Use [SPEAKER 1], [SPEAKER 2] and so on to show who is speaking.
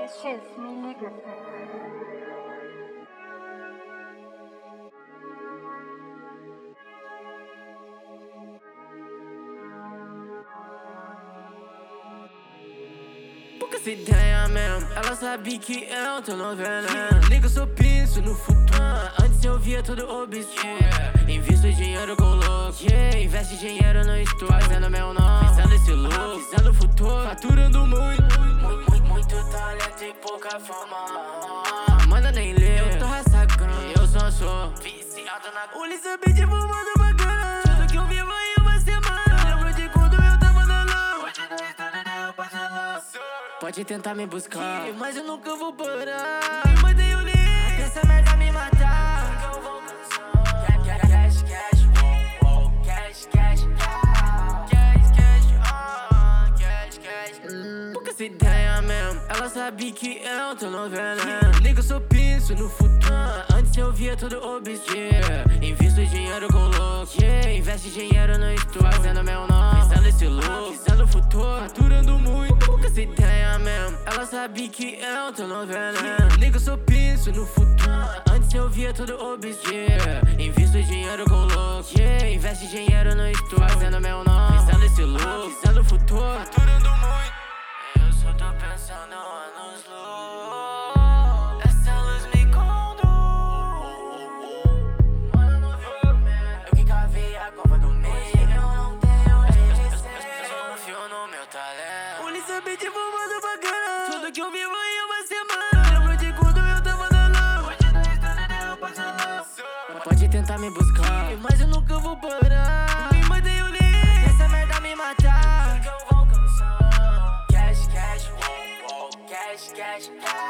[SPEAKER 1] X, me liga.
[SPEAKER 2] Poucas ideias mesmo, ela sabe que eu tô no veneno. Liga, eu só penso no futuro. Antes eu via tudo obscuro. Invisto dinheiro com louco, investe dinheiro no estudo. Fazendo meu nome, visando esse look, visando o futuro. Faturando muito talento e pouca fama. Manda nem ler, eu tô ressacando. Eu só sou viciado na Ulissa Beat, fumando bacana. Tudo que eu vivo em uma semana. Lembro de quando eu tava na lama. Hoje não estou nem parcelado. Pode tentar me buscar, mas eu nunca vou parar. Me mandei o link, até essa merda me matar. Porque eu vou cansar. Cash, cash, cash, cash, cash, cash. Poucas ideias mesmo, ela sabe que eu tô no veneno. Liga, eu só penso no futuro. Antes eu via tudo obscuro. Invisto dinheiro com louco, investe dinheiro no estudo. Fazendo meu nome, visando esse look, visando o futuro. Faturando muito, poucas ideias mesmo. Ela sabe que eu tô no veneno. Liga, eu só penso no futuro. Antes eu via tudo obscuro. Invisto dinheiro com louco, investe dinheiro no estudo. Fazendo meu nome, visando esse look, visando o futuro. Faturando muito. Eu só tô pensando nos luz. Essa luz me conduz. Mano, não viu comer. Eu que cavei a cova do meio. Eu não tenho receio. Eu só confio no meu talento. Ulissa Beat, fumando bacana. Tudo que eu vivo em uma semana. Lembro de quando eu tava na lama. Hoje não estou nem parcelado. Pode tentar me buscar, mas eu nunca vou parar. Me mandei o link, até essa merda me matar. Porque eu vou cansar. Cash, cash, cash, cash.